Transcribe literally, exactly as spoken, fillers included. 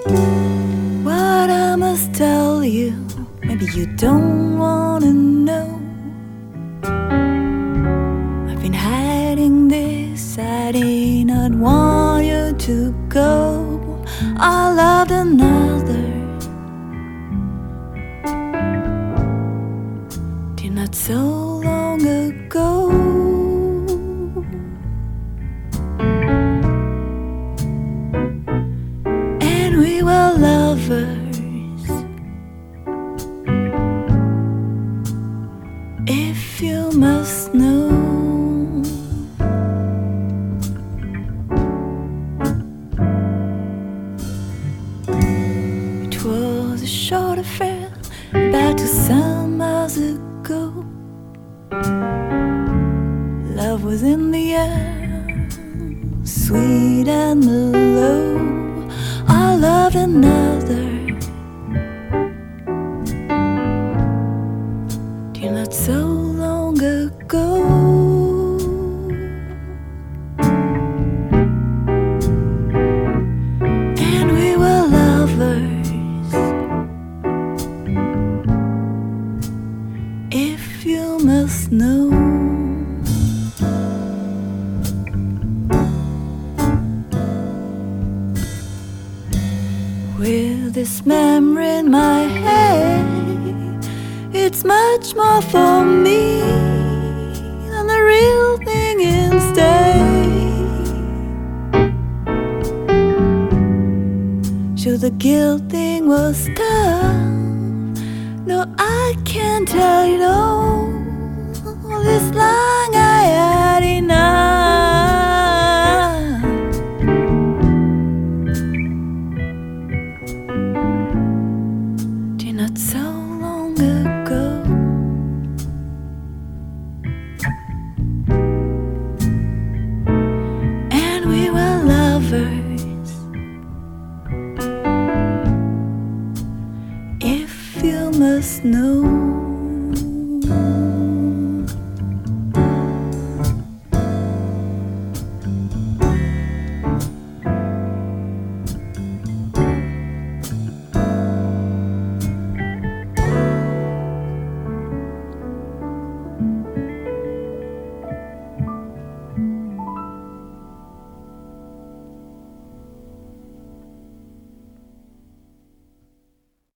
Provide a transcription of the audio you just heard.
What I must tell you, maybe you don't wanna know. I've been hiding this, I did not want you to go. I loved another, did not so long ago. And we were lovers, if you must know. It was a short affair, about two summers ago. Love was in the air, sweet and mellow. I loved another, till not so long ago. And we were lovers, if you must know. With this memory in my head, it's much more for me than the real thing instead. Sure, the guilt thing was tough. No, I can't tell it all. This long I had enough. Did not so long ago. And we were lovers, if you must know.